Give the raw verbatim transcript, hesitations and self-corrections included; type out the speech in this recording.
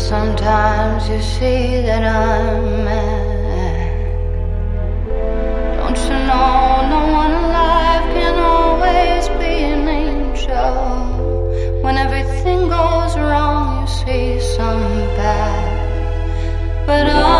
Sometimes you see that I'm mad. Don't you know no one alive can always be an angel? When everything goes wrong, you see some bad. But I